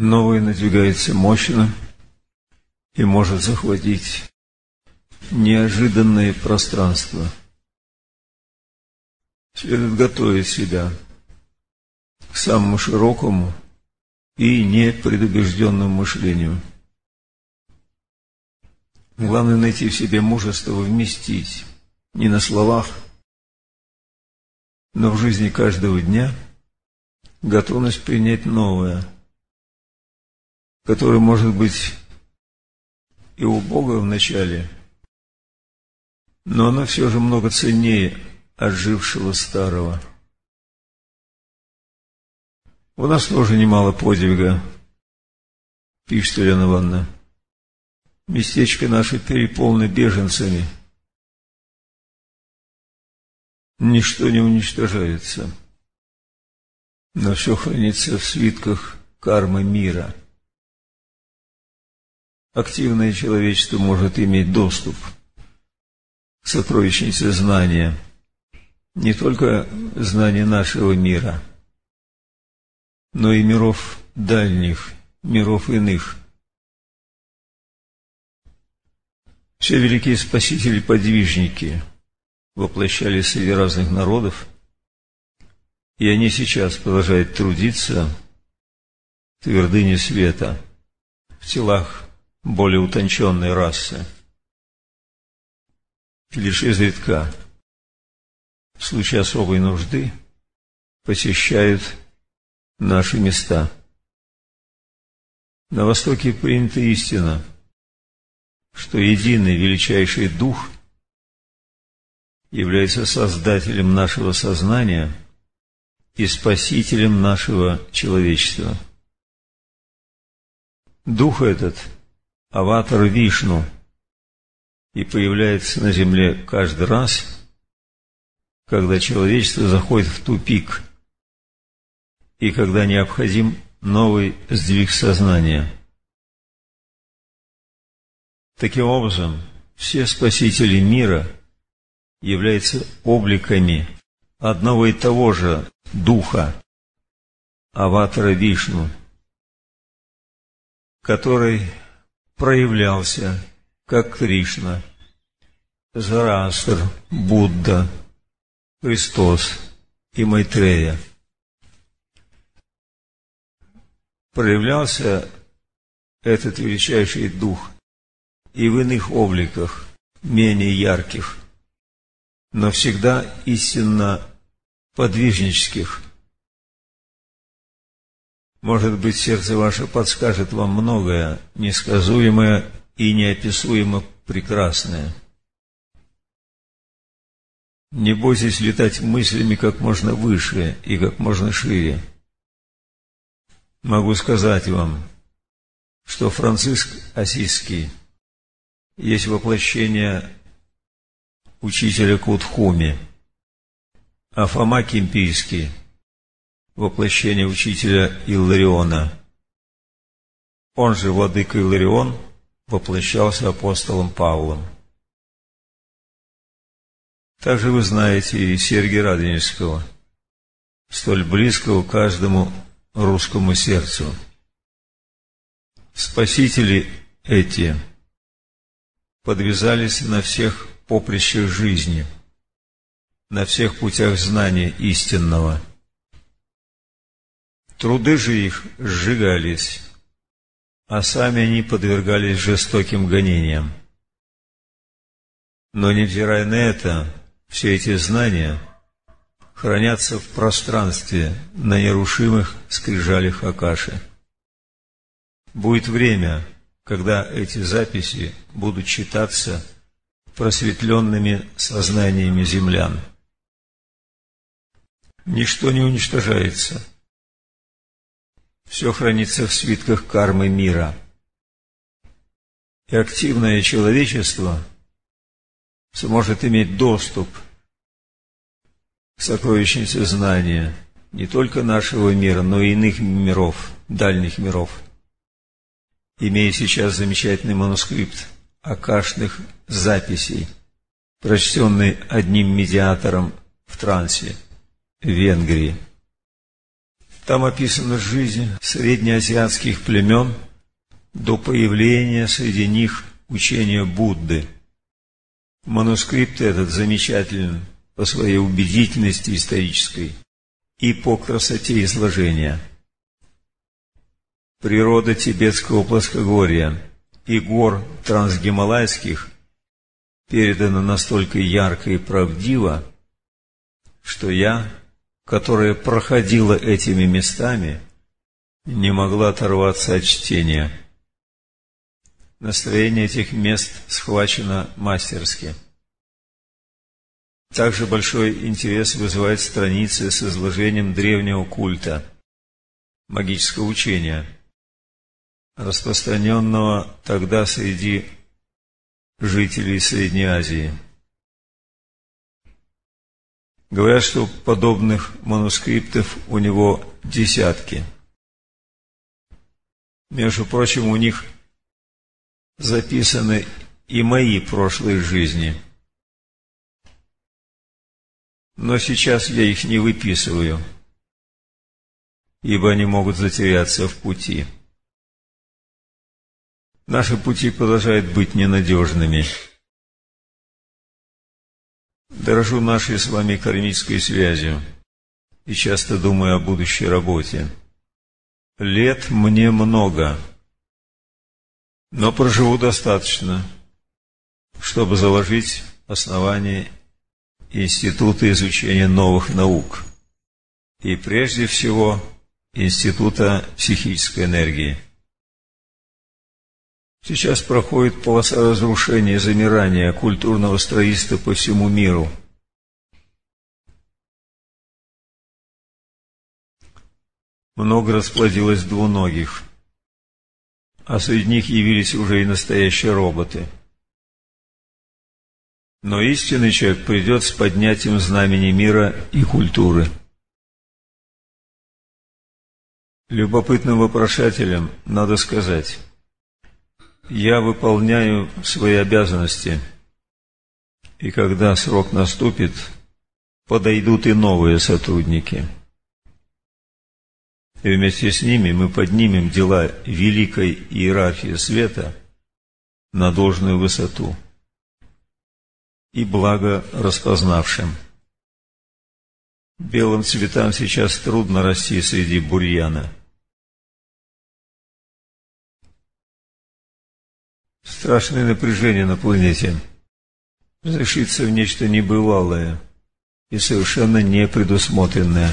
Новое надвигается мощно и может захватить неожиданное пространство. Следует готовить себя к самому широкому и непредубежденному мышлению. Главное найти в себе мужество вместить не на словах, но в жизни каждого дня готовность принять новое, которое может быть и убого вначале, но оно все же много ценнее отжившего старого. У нас тоже немало подвига, пишет Елена Ивановна. Местечко наше переполнено беженцами. Ничто не уничтожается, но все хранится в свитках кармы мира. Активное человечество может иметь доступ к сокровищнице знания, не только знания нашего мира, но и миров дальних, миров иных. Все великие спасители-подвижники воплощались среди разных народов, и они сейчас продолжают трудиться в твердыне света, в телах более утонченной расы. Лишь изредка, в случае особой нужды, посещают наши места. На Востоке принята истина, что единый величайший Дух является создателем нашего сознания и спасителем нашего человечества. Дух этот – аватар Вишну и появляется на земле каждый раз, когда человечество заходит в тупик и когда необходим новый сдвиг сознания. Таким образом, все спасители мира являются обликами одного и того же Духа, аватара Вишну, который проявлялся как Кришна, Зараастр, Будда, Христос и Майтрея. Проявлялся этот величайший Дух и в иных обликах, менее ярких, но всегда истинно подвижнических. Может быть, сердце ваше подскажет вам многое, несказуемое и неописуемо прекрасное. Не бойтесь летать мыслями как можно выше и как можно шире. Могу сказать вам, что Франциск Ассизский есть воплощение учителя Кутхуми, а Фома Кимпийский – воплощение учителя Иллариона. Он же, владыка Илларион, воплощался апостолом Павлом. Также вы знаете и Сергия Радонежского, столь близкого каждому русскому сердцу. Спасители эти подвязались на всех поприщах жизни, на всех путях знания истинного. Труды же их сжигались, а сами они подвергались жестоким гонениям. Но, невзирая на это, все эти знания хранятся в пространстве на нерушимых скрижалях Акаши. Будет время, когда эти записи будут читаться просветленными сознаниями землян. Ничто не уничтожается. Все хранится в свитках кармы мира. И активное человечество сможет иметь доступ к сокровищнице знания не только нашего мира, но и иных миров, дальних миров. Имея сейчас замечательный манускрипт акашных записей, прочтенный одним медиатором в трансе в Венгрии. Там описана жизнь среднеазиатских племен до появления среди них учения Будды. Манускрипт этот замечателен по своей убедительности исторической и по красоте изложения. Природа тибетского плоскогорья и гор трансгималайских передана настолько ярко и правдиво, что я, которая проходила этими местами, не могла оторваться от чтения. Настроение этих мест схвачено мастерски. Также большой интерес вызывает страницы с изложением древнего культа, магического учения, распространенного тогда среди жителей Средней Азии. Говорят, что подобных манускриптов у него десятки. Между прочим, у них записаны и мои прошлые жизни. Но сейчас я их не выписываю, ибо они могут затеряться в пути. Наши пути продолжают быть ненадежными. Дорожу нашей с вами кармической связью и часто думаю о будущей работе. Лет мне много, но проживу достаточно, чтобы заложить основание Института изучения новых наук и прежде всего Института психической энергии. Сейчас проходит полоса разрушения и замирания культурного строительства по всему миру. Много расплодилось двуногих, а среди них явились уже и настоящие роботы. Но истинный человек придет с поднятием знамени мира и культуры. Любопытным вопрошателям надо сказать: я выполняю свои обязанности, и когда срок наступит, подойдут и новые сотрудники. И вместе с ними мы поднимем дела великой иерархии света на должную высоту и благо распознавшим. Белым цветам сейчас трудно расти среди бурьяна. Страшное напряжение на планете разрешится в нечто небывалое и совершенно непредусмотренное.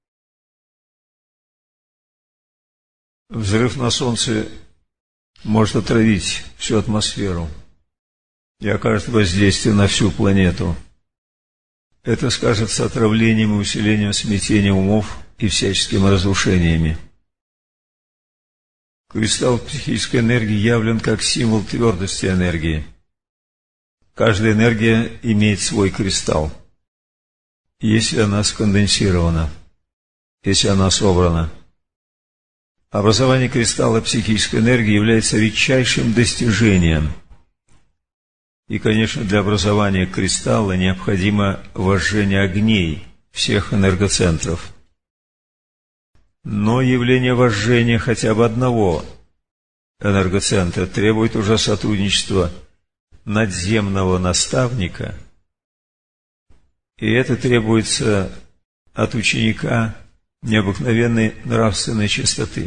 Взрыв на Солнце может отравить всю атмосферу и окажет воздействие на всю планету. Это скажется отравлением и усилением смятения умов и всяческими разрушениями. Кристалл психической энергии явлен как символ твердости энергии. Каждая энергия имеет свой кристалл, если она сконденсирована, если она собрана. Образование кристалла психической энергии является редчайшим достижением. И, конечно, для образования кристалла необходимо вожжение огней всех энергоцентров. Но явление вожжения хотя бы одного энергоцентра требует уже сотрудничества надземного наставника, и это требуется от ученика необыкновенной нравственной чистоты.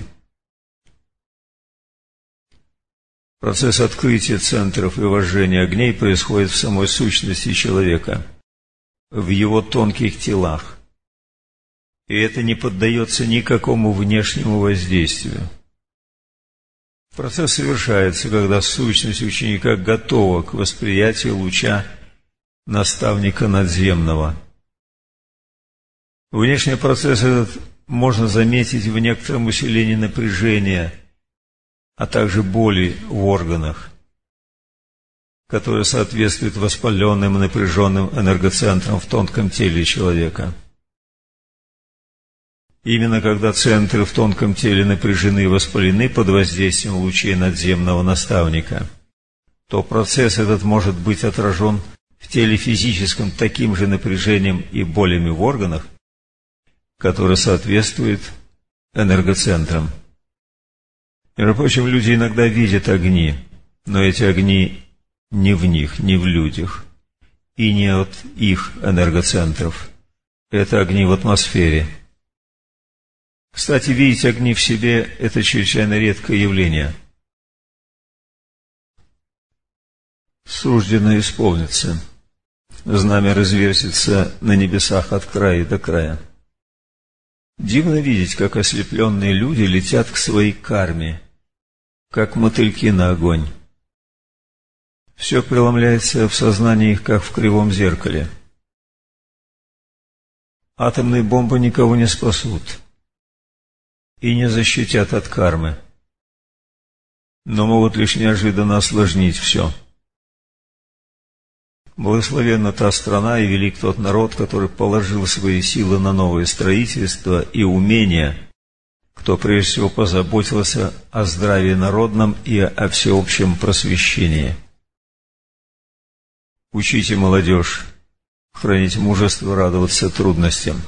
Процесс открытия центров и вожжения огней происходит в самой сущности человека, в его тонких телах. И это не поддается никакому внешнему воздействию. Процесс совершается, когда сущность ученика готова к восприятию луча наставника надземного. Внешний процесс этот можно заметить в некотором усилении напряжения, а также боли в органах, которые соответствуют воспаленным и напряженным энергоцентрам в тонком теле человека. Именно когда центры в тонком теле напряжены и воспалены под воздействием лучей надземного наставника, то процесс этот может быть отражен в теле физическом таким же напряжением и болями в органах, которые соответствуют энергоцентрам. Между прочим, люди иногда видят огни, но эти огни не в них, не в людях, и не от их энергоцентров. Это огни в атмосфере. Кстати, видеть огни в себе – это чрезвычайно редкое явление. Суждено исполнится. Знамя разверзется на небесах от края до края. Дивно видеть, как ослепленные люди летят к своей карме, как мотыльки на огонь. Все преломляется в сознании их, как в кривом зеркале. Атомные бомбы никого не спасут и не защитят от кармы, но могут лишь неожиданно осложнить все. Благословенна та страна и велик тот народ, который положил свои силы на новое строительство и умения, кто прежде всего позаботился о здравии народном и о всеобщем просвещении. Учите молодежь хранить мужество, радоваться трудностям.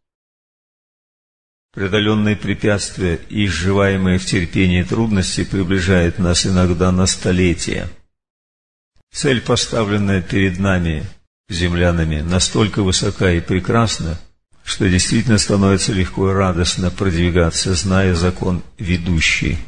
Преодоленные препятствия и изживаемые в терпении трудности приближают нас иногда на столетия. Цель, поставленная перед нами, землянами, настолько высока и прекрасна, что действительно становится легко и радостно продвигаться, зная закон ведущий.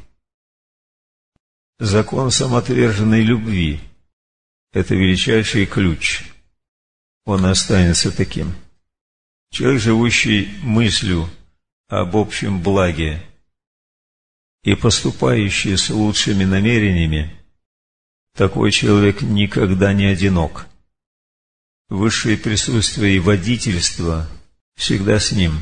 Закон самоотверженной любви – это величайший ключ. Он останется таким. Человек, живущий мыслью об общем благе и поступающий с лучшими намерениями, такой человек никогда не одинок. Высшее присутствие и водительство всегда с ним.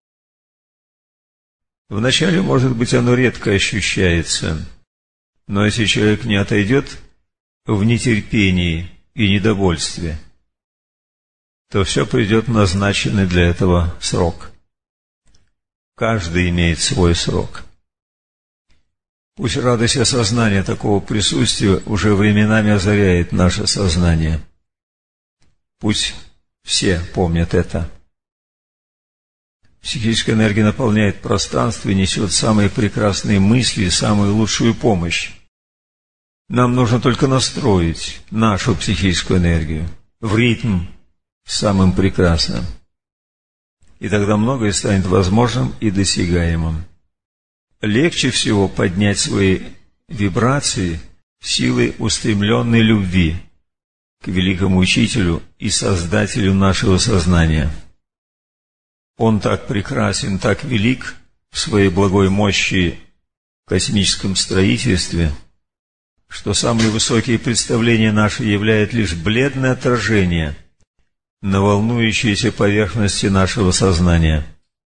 Вначале, может быть, оно редко ощущается, но если человек не отойдет в нетерпении и недовольстве, то все придет в назначенный для этого срок. Каждый имеет свой срок. Пусть радость осознания такого присутствия уже временами озаряет наше сознание. Пусть все помнят это. Психическая энергия наполняет пространство и несет самые прекрасные мысли и самую лучшую помощь. Нам нужно только настроить нашу психическую энергию в ритм самым прекрасным. И тогда многое станет возможным и досягаемым. Легче всего поднять свои вибрации силой устремленной любви к великому Учителю и Создателю нашего сознания. Он так прекрасен, так велик в своей благой мощи в космическом строительстве, что самые высокие представления наши являют лишь бледное отражение на волнующейся поверхности нашего сознания.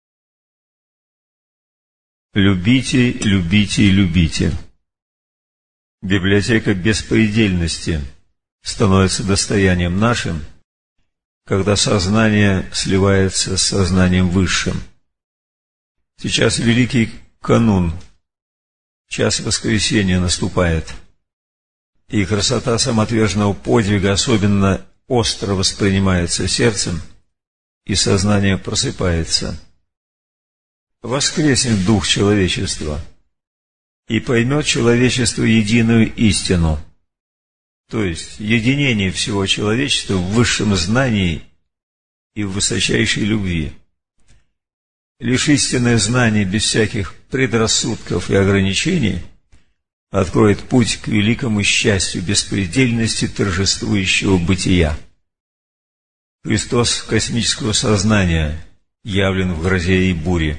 Любите, любите и любите. Библиотека беспредельности становится достоянием нашим, когда сознание сливается с сознанием высшим. Сейчас великий канун, час воскресения наступает, и красота самоотверженного подвига особенно остро воспринимается сердцем, и сознание просыпается. Воскреснет дух человечества, и поймет человечество единую истину, то есть единение всего человечества в высшем знании и в высочайшей любви. Лишь истинное знание без всяких предрассудков и ограничений откроет путь к великому счастью беспредельности торжествующего бытия. Христос космического сознания явлен в грозе и буре.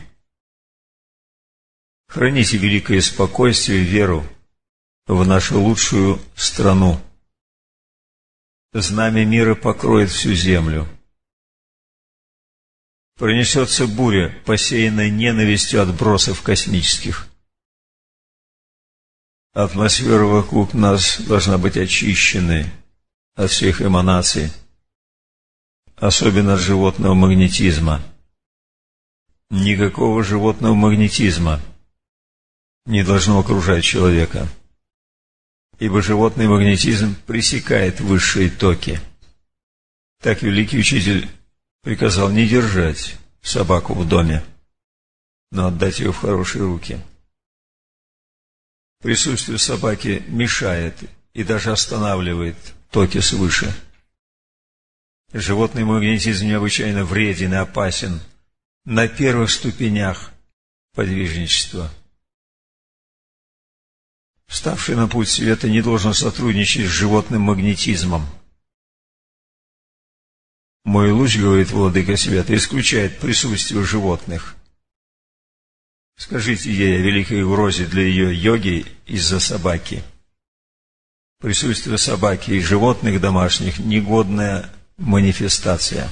Храните великое спокойствие и веру в нашу лучшую страну. Знамя мира покроет всю землю. Пронесется буря, посеянная ненавистью отбросов космических. Атмосфера вокруг нас должна быть очищенной от всех эманаций, особенно от животного магнетизма. Никакого животного магнетизма не должно окружать человека, ибо животный магнетизм пресекает высшие токи. Так великий учитель приказал не держать собаку в доме, но отдать ее в хорошие руки. Присутствие собаки мешает и даже останавливает токи свыше. Животный магнетизм необычайно вреден и опасен на первых ступенях подвижничества. Вставший на путь света не должен сотрудничать с животным магнетизмом. Мой луч, говорит Владыка Света, исключает присутствие животных. Скажите ей о великой угрозе для ее йоги из-за собаки. Присутствие собаки и животных домашних – негодная манифестация.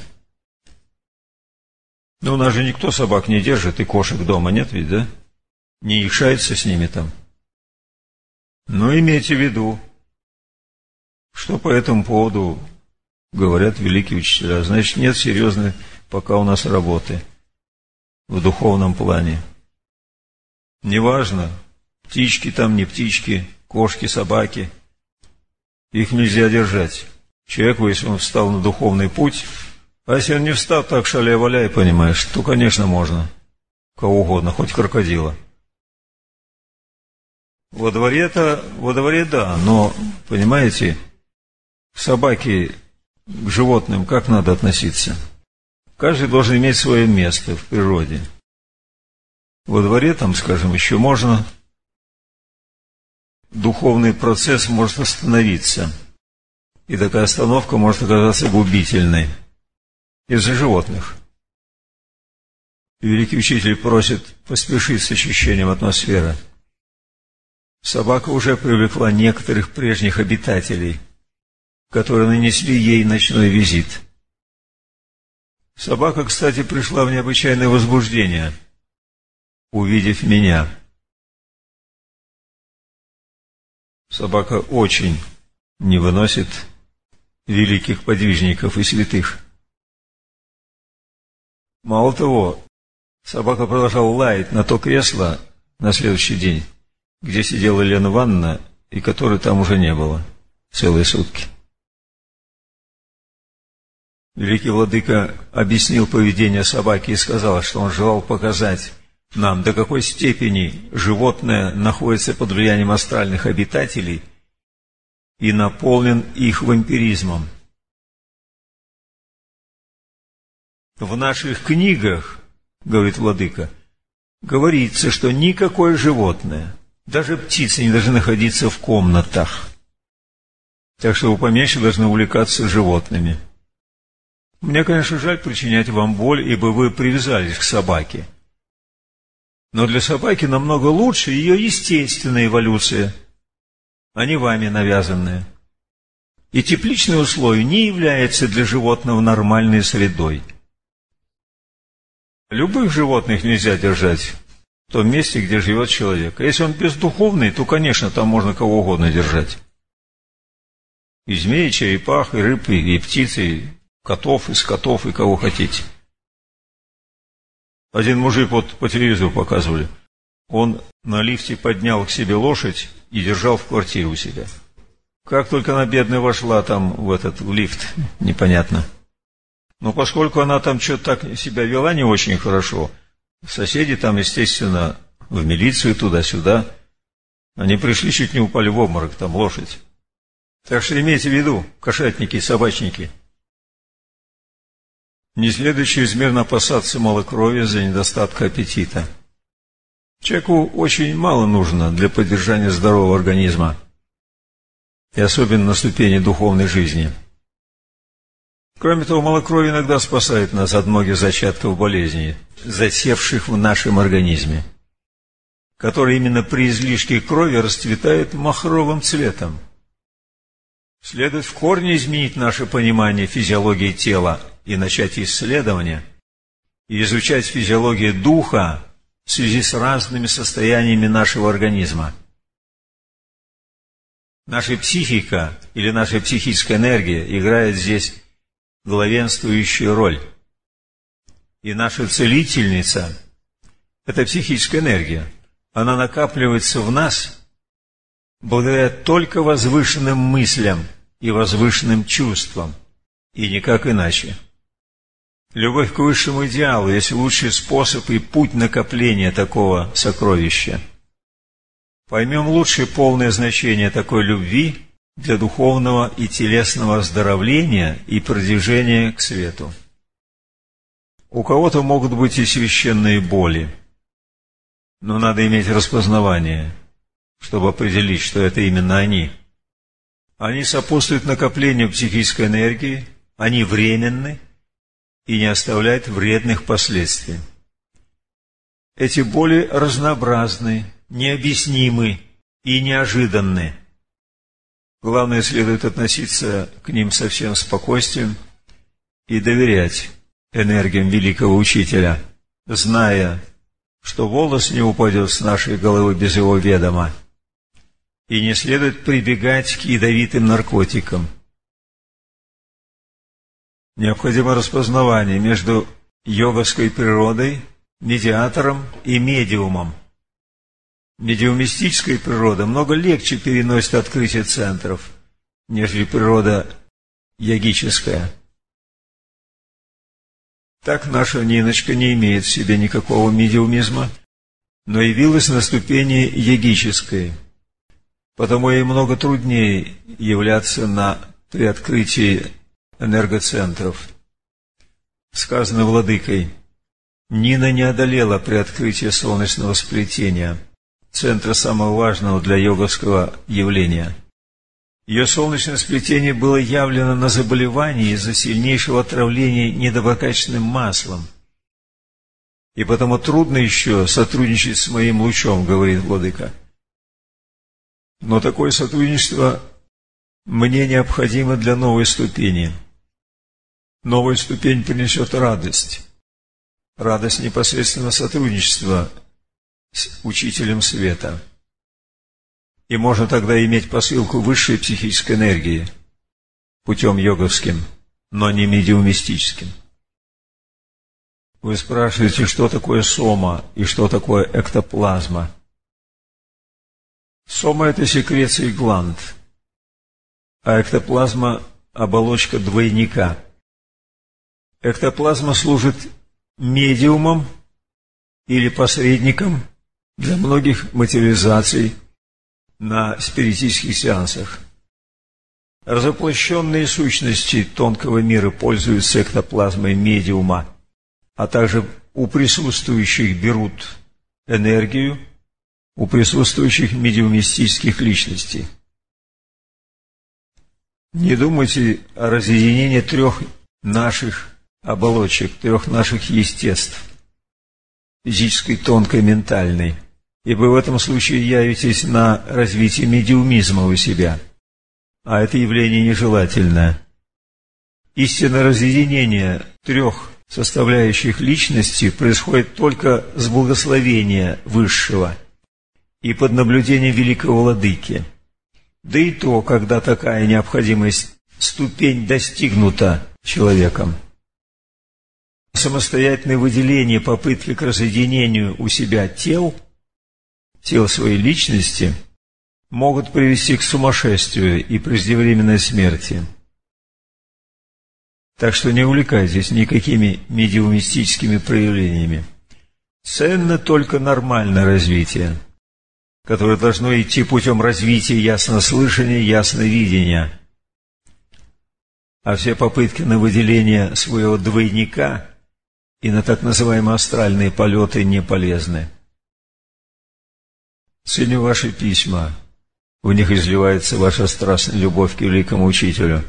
Но у нас же никто собак не держит, и кошек дома нет ведь, да? Не якшается с ними там. Но имейте в виду, что по этому поводу говорят великие учителя. Значит, нет серьезной пока у нас работы в духовном плане. Неважно, птички там, не птички, кошки, собаки. Их нельзя держать. Человеку, если он встал на духовный путь, а если он не встал так шаляй-валяй, понимаешь, то, конечно, можно. Кого угодно, хоть крокодила. Во дворе да, но, понимаете, к собаке, к животным как надо относиться? Каждый должен иметь свое место в природе. Во дворе там, скажем, еще можно, духовный процесс может остановиться. И такая остановка может оказаться губительной из-за животных. Великий учитель просит поспешить с очищением атмосферы. Собака уже привлекла некоторых прежних обитателей, которые нанесли ей ночной визит. Собака, кстати, пришла в необычайное возбуждение, увидев меня. Собака очень не выносит великих подвижников и святых. Мало того, собака продолжала лаять на то кресло на следующий день, где сидела Елена Ивановна, и которой там уже не было целые сутки. Великий Владыка объяснил поведение собаки и сказал, что он желал показать нам, до какой степени животное находится под влиянием астральных обитателей и наполнен их вампиризмом. В наших книгах, говорит Владыка, говорится, что никакое животное, даже птицы, не должны находиться в комнатах. Так что вы поменьше должны увлекаться животными. Мне, конечно, жаль причинять вам боль, ибо вы привязались к собаке. Но для собаки намного лучше ее естественная эволюция, а не вами навязанная. И тепличные условия не являются для животного нормальной средой. Любых животных нельзя держать в том месте, где живет человек. А если он бездуховный, то, конечно, там можно кого угодно держать. И змеи, и черепах, и рыб, и птицы, и котов, и скотов, и кого хотите. Один мужик, вот по телевизору показывали, он на лифте поднял к себе лошадь и держал в квартире у себя. Как только она, бедная, вошла там в лифт, непонятно. Но поскольку она там что-то так себя вела не очень хорошо, соседи там, естественно, в милицию туда-сюда, они пришли, чуть не упали в обморок, там лошадь. Так что имейте в виду, кошатники и собачники, не следует чрезмерно опасаться малокровия за недостатка аппетита. Человеку очень мало нужно для поддержания здорового организма, и особенно на ступени духовной жизни. Кроме того, малокровие иногда спасает нас от многих зачатков болезней, засевших в нашем организме, которые именно при излишке крови расцветают махровым цветом. Следует в корне изменить наше понимание физиологии тела и начать исследование и изучать физиологию духа в связи с разными состояниями нашего организма. Наша психика или наша психическая энергия играет здесь главенствующую роль. И наша целительница – это психическая энергия. Она накапливается в нас благодаря только возвышенным мыслям и возвышенным чувствам, и никак иначе. Любовь к высшему идеалу есть лучший способ и путь накопления такого сокровища. Поймем лучше полное значение такой любви для духовного и телесного оздоровления и продвижения к свету. У кого-то могут быть и священные боли, но надо иметь распознавание, чтобы определить, что это именно они. Они сопутствуют накоплению психической энергии, они временны и не оставляют вредных последствий. Эти боли разнообразны, необъяснимы и неожиданны. Главное, следует относиться к ним со всем спокойствием и доверять энергиям великого учителя, зная, что волос не упадет с нашей головы без его ведома, и не следует прибегать к ядовитым наркотикам. Необходимо распознавание между йоговской природой, медиатором и медиумом. Медиумистическая природа много легче переносит открытие центров, нежели природа йогическая. Так наша Ниночка не имеет в себе никакого медиумизма, но явилась на ступени йогической. Потому ей много труднее являться при открытии энергоцентров. Сказано владыкой: Нина не одолела при открытии солнечного сплетения, центра самого важного для йоговского явления. Ее солнечное сплетение было явлено на заболевании из-за сильнейшего отравления недоброкачественным маслом. И потому трудно еще сотрудничать с моим лучом, говорит владыка. Но такое сотрудничество мне необходимо для новой ступени. Новая ступень принесет радость. Радость непосредственно сотрудничества с Учителем Света. И можно тогда иметь посылку высшей психической энергии путем йоговским, но не медиумистическим. Вы спрашиваете, что такое сома и что такое эктоплазма. Сома – это секреции гланд, а эктоплазма – оболочка двойника. Эктоплазма служит медиумом или посредником для многих материализаций на спиритических сеансах. Разоплощенные сущности тонкого мира пользуются эктоплазмой медиума, а также у присутствующих берут энергию, у присутствующих медиумистических личностей. Не думайте о разъединении трех наших оболочек, трех наших естеств, физической, тонкой, ментальной, ибо в этом случае явитесь на развитие медиумизма у себя, а это явление нежелательное. Истинное разъединение трех составляющих личности происходит только с благословения Высшего и под наблюдением великого владыки. Да и то, когда такая необходимость ступень достигнута человеком. Самостоятельное выделение попытки к разъединению у себя тел своей личности могут привести к сумасшествию и преждевременной смерти. Так что не увлекайтесь никакими медиумистическими проявлениями. Ценно только нормальное развитие, которое должно идти путем развития яснослышания, ясновидения. А все попытки на выделение своего двойника и на так называемые астральные полеты не полезны. Ценю ваши письма, в них изливается ваша страстная любовь к великому учителю.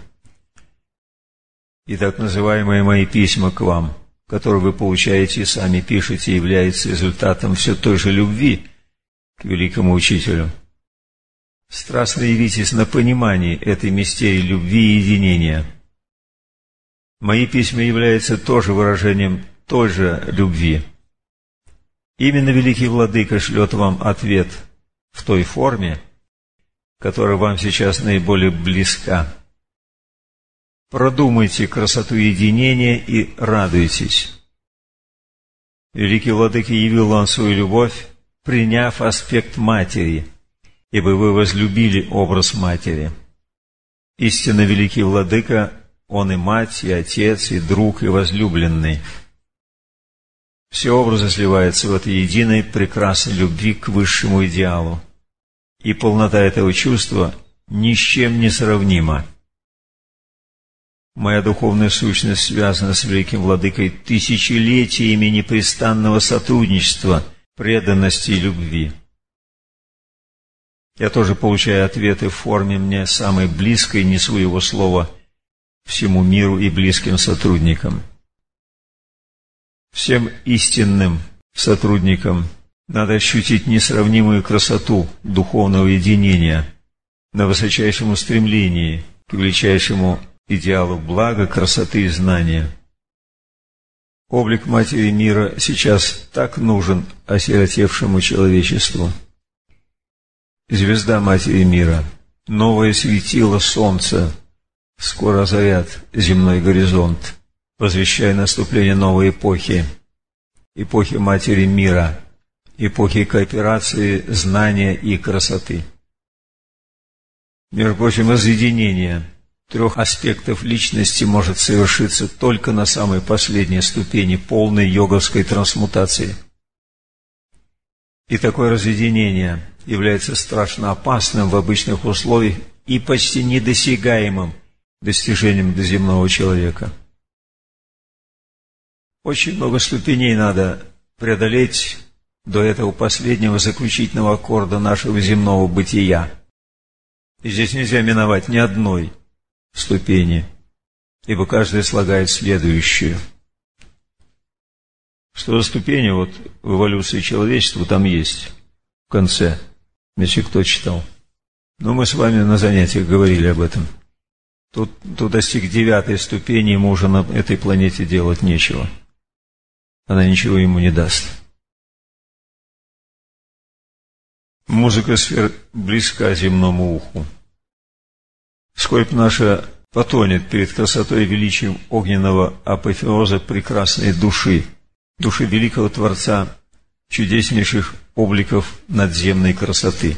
И так называемые мои письма к вам, которые вы получаете и сами пишете, являются результатом все той же любви к великому учителю. Страстно явитесь на понимании этой мистерии любви и единения. Мои письма являются тоже выражением той же любви. Именно великий владыка шлет вам ответ в той форме, которая вам сейчас наиболее близка. Продумайте красоту единения и радуйтесь. Великий владыка явил вам свою любовь, приняв аспект матери, ибо вы возлюбили образ матери. Истинно великий владыка Он и мать, и отец, и друг, и возлюбленный. Все образы сливаются в этой единой прекрасной любви к высшему идеалу. И полнота этого чувства ни с чем не сравнима. Моя духовная сущность связана с великим владыкой тысячелетиями непрестанного сотрудничества, преданности и любви. Я тоже получаю ответы в форме мне самой близкой, несу его слово всему миру и близким сотрудникам. Всем истинным сотрудникам надо ощутить несравнимую красоту духовного единения на высочайшем устремлении к величайшему идеалу блага, красоты и знания. Облик Матери Мира сейчас так нужен осиротевшему человечеству. Звезда Матери Мира, новое светило солнца, скоро озарят земной горизонт, возвещая наступление новой эпохи, эпохи Матери Мира, эпохи кооперации, знания и красоты. Между прочим, разъединение трех аспектов личности может совершиться только на самой последней ступени полной йоговской трансмутации. И такое разъединение является страшно опасным в обычных условиях и почти недосягаемым достижением для земного человека. Очень много ступеней надо преодолеть до этого последнего заключительного аккорда нашего земного бытия. И здесь нельзя миновать ни одной ступени, ибо каждая слагает следующую. Что за ступени вот в эволюции человечества там есть в конце, если кто читал. Но мы с вами на занятиях говорили об этом. Тут достиг 9-й ступени, ему уже на этой планете делать нечего. Она ничего ему не даст. Музыка сфер близка земному уху. Скорбь наша потонет перед красотой и величием огненного апофеоза прекрасной души, души великого Творца, чудеснейших обликов надземной красоты.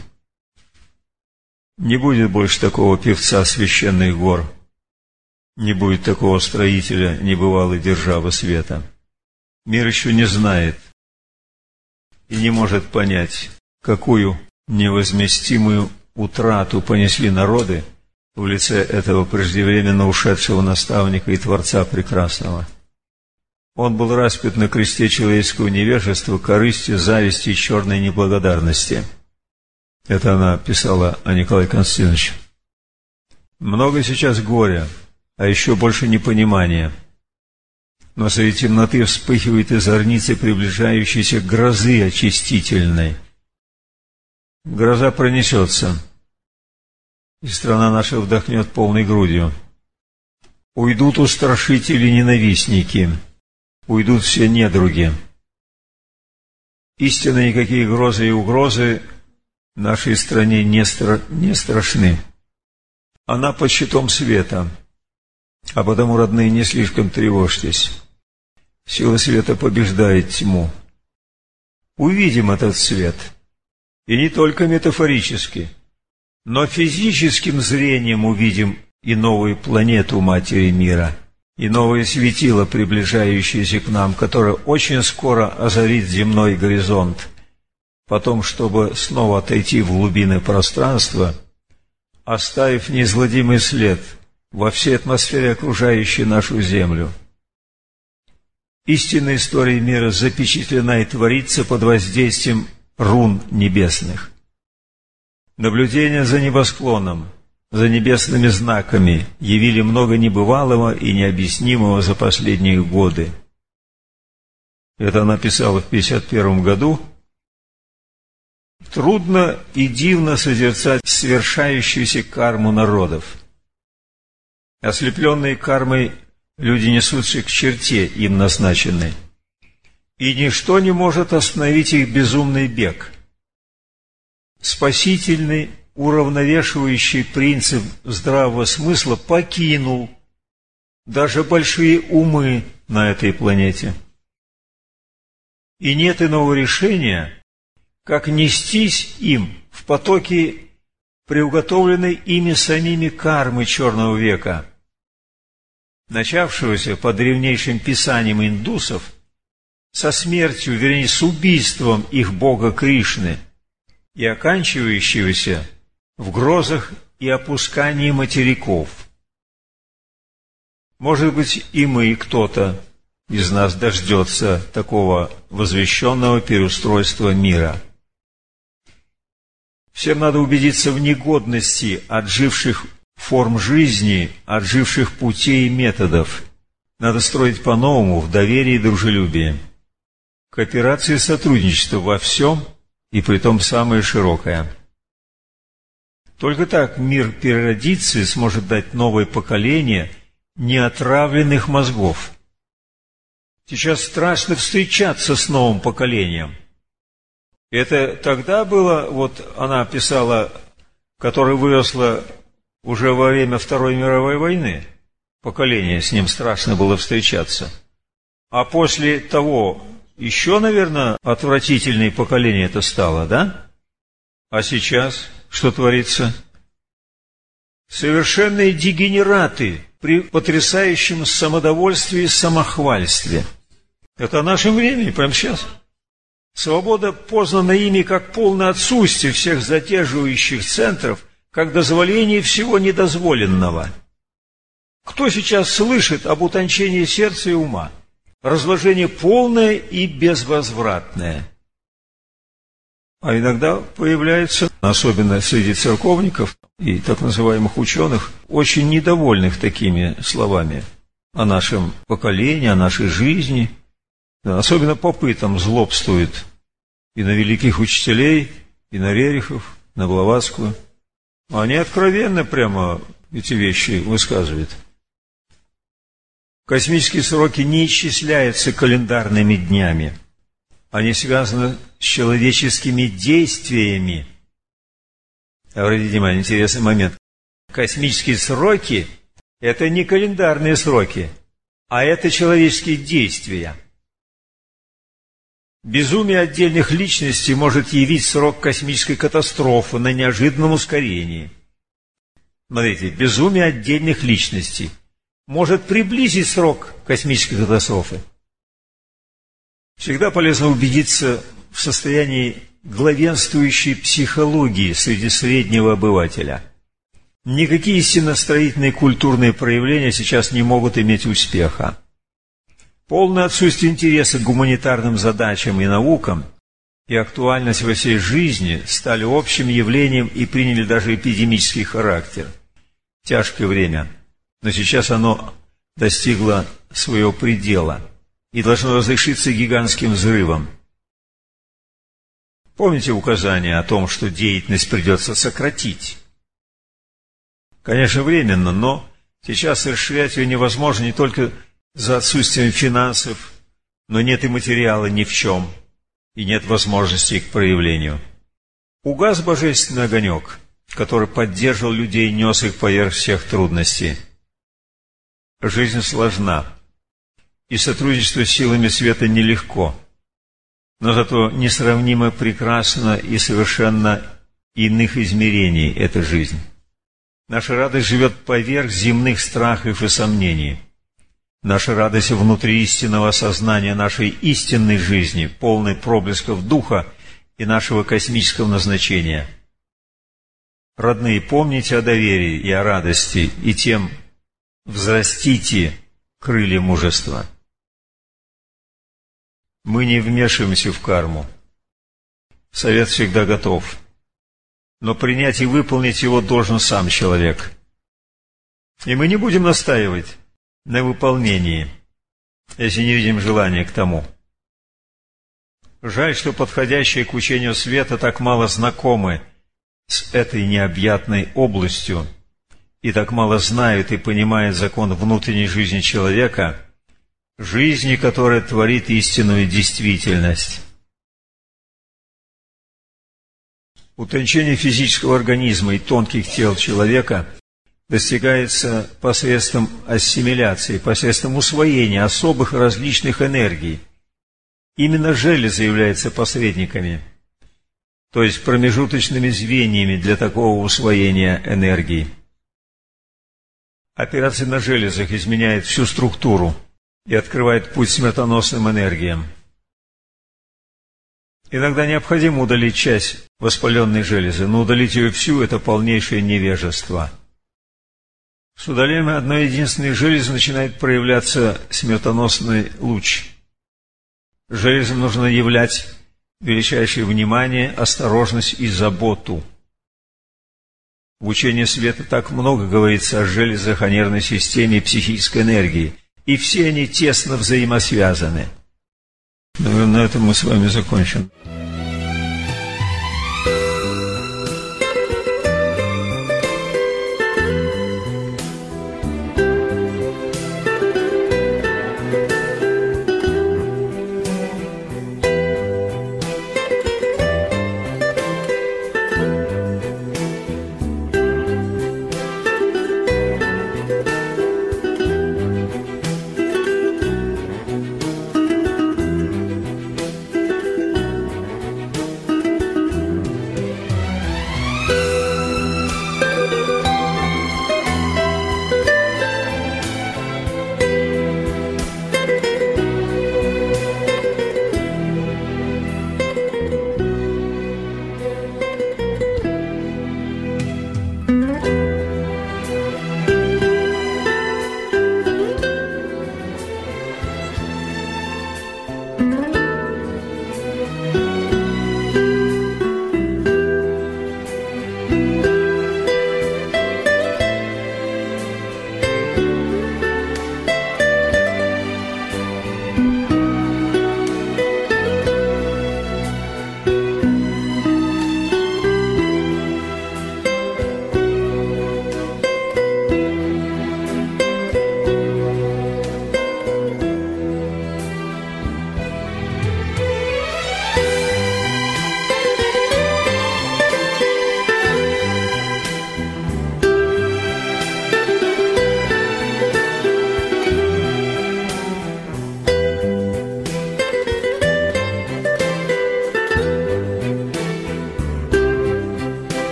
Не будет больше такого певца священных гор, не будет такого строителя небывалой державы света. Мир еще не знает и не может понять, какую невозместимую утрату понесли народы в лице этого преждевременно ушедшего наставника и Творца Прекрасного. Он был распят на кресте человеческого невежества, корысти, зависти и черной неблагодарности. Это она писала о Николае Константиновиче. Много сейчас горя, а еще больше непонимания. Но среди темноты вспыхивает из зорницы приближающейся грозы очистительной. Гроза пронесется, и страна наша вдохнет полной грудью. Уйдут устрашители-ненавистники, уйдут все недруги. Истинно никакие грозы и угрозы нашей стране не страшны. Она под щитом света, а потому, родные, не слишком тревожьтесь. Сила света побеждает тьму. Увидим этот свет, и не только метафорически, но физическим зрением увидим и новую планету Матери Мира, и новое светило, приближающееся к нам, которое очень скоро озарит земной горизонт, потом, чтобы снова отойти в глубины пространства, оставив неизгладимый след во всей атмосфере, окружающей нашу Землю. Истинная история мира запечатлена и творится под воздействием рун небесных. Наблюдения за небосклоном, за небесными знаками явили много небывалого и необъяснимого за последние годы. Это она писала в 1951 году. Трудно и дивно созерцать свершающуюся карму народов. Ослепленные кармой люди несутся к черте, им назначенной, и ничто не может остановить их безумный бег. Спасительный, уравновешивающий принцип здравого смысла покинул даже большие умы на этой планете. И нет иного решения, как нестись им в потоке приуготовленной ими самими кармы черного века, начавшегося по древнейшим писаниям индусов со смертью, вернее, с убийством их бога Кришны и оканчивающегося в грозах и опускании материков. Может быть, и мы, кто-то из нас дождется такого возвещенного переустройства мира. Всем надо убедиться в негодности отживших форм жизни, отживших путей и методов. Надо строить по-новому в доверии и дружелюбии. Кооперация и сотрудничество во всем, и притом самое широкое. Только так мир переродится и сможет дать новое поколение неотравленных мозгов. Сейчас страшно встречаться с новым поколением. Это тогда было, вот она писала, которая выросла уже во время Второй мировой войны. Поколение, с ним страшно было встречаться. А после того, еще, наверное, отвратительное поколение это стало, да? А сейчас что творится? Совершенные дегенераты при потрясающем самодовольстве и самохвальстве. Это о нашем времени, прямо сейчас. Свобода познана ими как полное отсутствие всех задерживающих центров, как дозволение всего недозволенного. Кто сейчас слышит об утончении сердца и ума? Разложение полное и безвозвратное. А иногда появляется, особенно среди церковников и так называемых ученых, очень недовольных такими словами о нашем поколении, о нашей жизни. Особенно попы там злобствуют и на великих учителей, и на Рерихов, на Блаватскую. Они откровенно прямо эти вещи высказывают. Космические сроки не исчисляются календарными днями. Они связаны с человеческими действиями. Обратите внимание, интересный момент. Космические сроки – это не календарные сроки, а это человеческие действия. Безумие отдельных личностей может явить срок космической катастрофы на неожиданном ускорении. Смотрите, безумие отдельных личностей может приблизить срок космической катастрофы. Всегда полезно убедиться в состоянии главенствующей психологии среди среднего обывателя. Никакие истинно-строительные культурные проявления сейчас не могут иметь успеха. Полное отсутствие интереса к гуманитарным задачам и наукам и актуальность во всей жизни стали общим явлением и приняли даже эпидемический характер. Тяжкое время, но сейчас оно достигло своего предела и должно разрешиться гигантским взрывом. Помните указание о том, что деятельность придется сократить? Конечно, временно, но сейчас расширять ее невозможно не только за отсутствием финансов, но нет и материала ни в чем, и нет возможности к проявлению. Угас божественный огонек, который поддерживал людей и нес их поверх всех трудностей. Жизнь сложна, и сотрудничество с силами света нелегко, но зато несравнимо прекрасно и совершенно иных измерений эта жизнь. Наша радость живет поверх земных страхов и сомнений. Наша радость внутри истинного сознания нашей истинной жизни, полной проблесков духа и нашего космического назначения. Родные, помните о доверии и о радости, и тем взрастите крылья мужества. Мы не вмешиваемся в карму. Совет всегда готов. Но принять и выполнить его должен сам человек. И мы не будем настаивать на выполнении, если не видим желания к тому. Жаль, что подходящие к учению света так мало знакомы с этой необъятной областью и так мало знают и понимают закон внутренней жизни человека, жизни, которая творит истинную действительность. Утончение физического организма и тонких тел человека достигается посредством ассимиляции, посредством усвоения особых различных энергий. Именно железы являются посредниками, то есть промежуточными звеньями для такого усвоения энергии. Операция на железах изменяет всю структуру и открывает путь смертоносным энергиям. Иногда необходимо удалить часть воспаленной железы, но удалить ее всю – это полнейшее невежество. С удалением одной единственной железы начинает проявляться смертоносный луч. Железам нужно являть величайшее внимание, осторожность и заботу. В учении света так много говорится о железах, о нервной системе и психической энергии, и все они тесно взаимосвязаны. Наверное, на этом мы с вами закончим.